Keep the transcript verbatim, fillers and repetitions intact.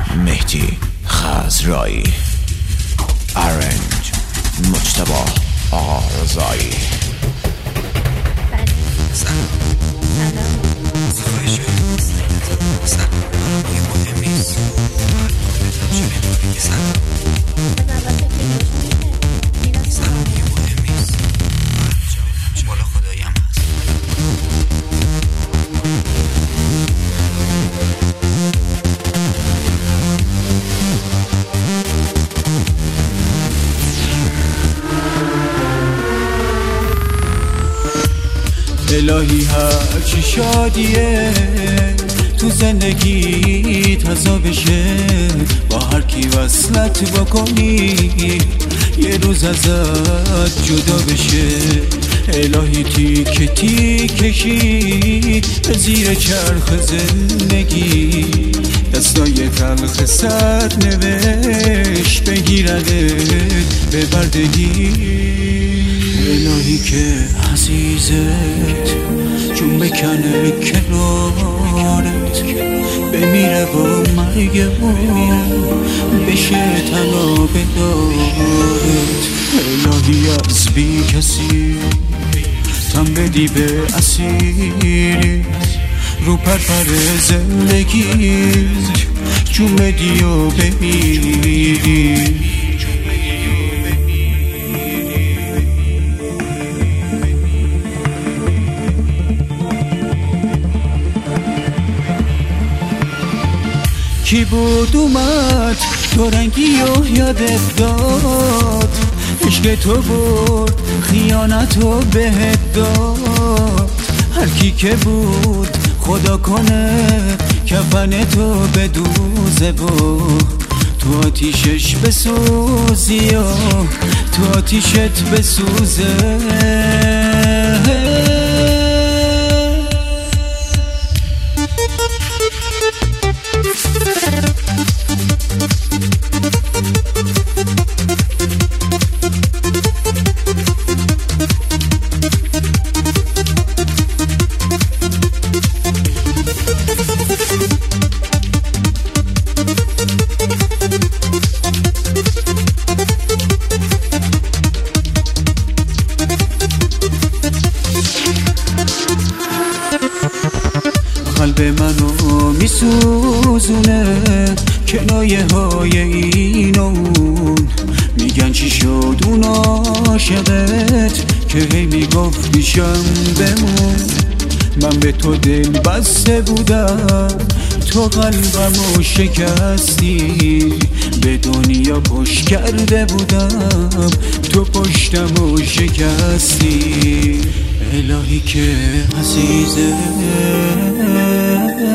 مهدی خزرایی، ارنج مجتبی آقا رضایی. سلام زفایش سلام یه مهم نیست سلام سلام یه مهم نیست بالا خداییم هست. الهی هرچی شادیه تو زندگی تازه بشه، با هر کی وصلت بکنی یه روز ازت جدا بشه. الهی تیک تیکشی زیر چرخ زندگی، دستای تلخ سر نوشت بگیرنت به بردگی. الهی که عزیزت چون بکنه کنارت بمیره با مرگمون بشه تنها به دارت. الهی از بی کسی تن بدی به اسیری رو پرپر زندگیت چون بدی و بمیری. کی بود اومد تو رنگی و یادت داد، عشق تو برد خیانتو بهت داد. هر کی که بود خدا کنه کفن تو بدوزه و تو آتیشش بسوزی و تو آتیشت بسوزه. قلب منو میسوزونه کنایه های این و اون، میگن چی شد اون عاشقت که هی میگفت بیشم بمون. من به تو دل بسته بودم تو قلبمو شکستی، به دنیا پشت کرده بودم تو پشتمو شکستی. الهی که عزیزه